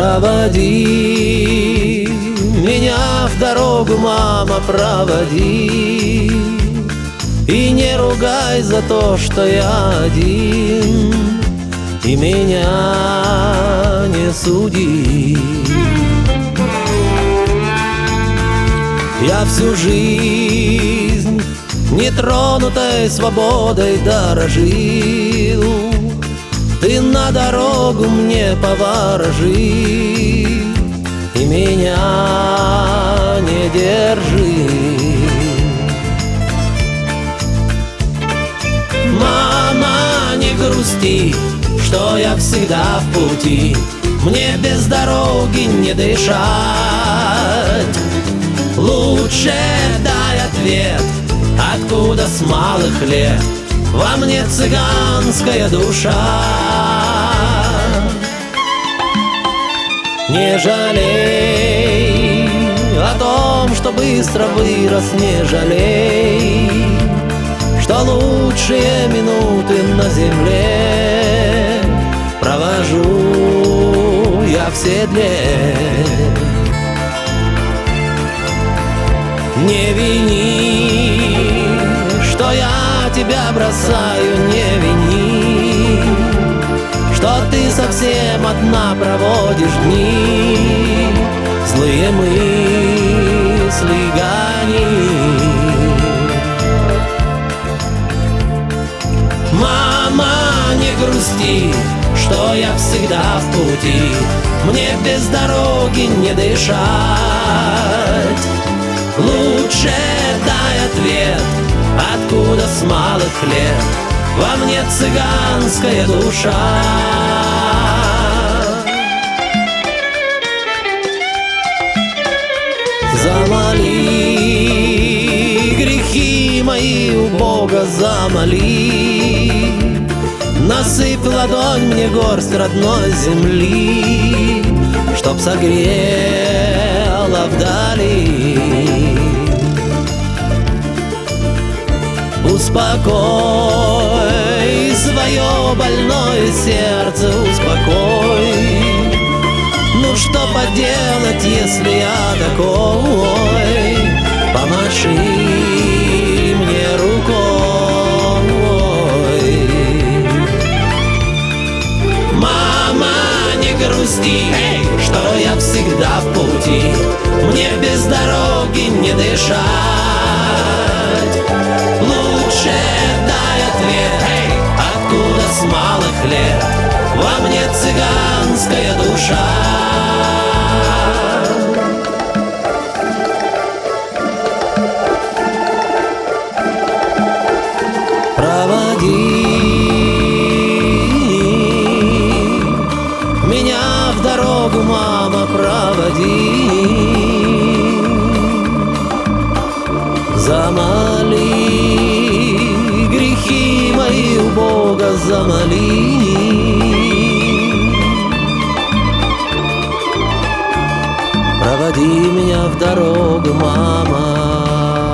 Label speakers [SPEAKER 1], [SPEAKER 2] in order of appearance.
[SPEAKER 1] Проводи меня в дорогу, мама, проводи. И не ругай за то, что я один, и меня не суди. Я всю жизнь нетронутой свободой дорожил. Ты на дорогу мне поворожи и меня не держи. Мама, не грусти, что я всегда в пути. Мне без дороги не дышать. Лучше дай ответ, откуда с малых лет во мне цыганская душа. Не жалей о том, что быстро вырос, не жалей, что лучшие минуты на земле провожу я в седле. Не вини, что я тебя бросаю, не вини, что ты совсем одна проводишь дни, злые мысли гони. Мама, не грусти, что я всегда в пути. Мне без дороги не дышать. Лучше дай ответ, откуда с малых лет во мне цыганская душа. Замоли грехи мои у Бога, замоли. Насыпь ладонь мне горсть родной земли, чтоб согрела вдали. Успокой свое больное сердце, успокой. Ну что поделать, если я такой? Помаши мне рукой. Мама, не грусти, что я всегда в пути. Мне без дороги не дышать. Лучше дай ответ, откуда с малых лет во мне цыганская душа. Проводи меня в дорогу, мама, проводи. Замоли грехи мои у Бога, замоли. Проводи меня в дорогу, мама.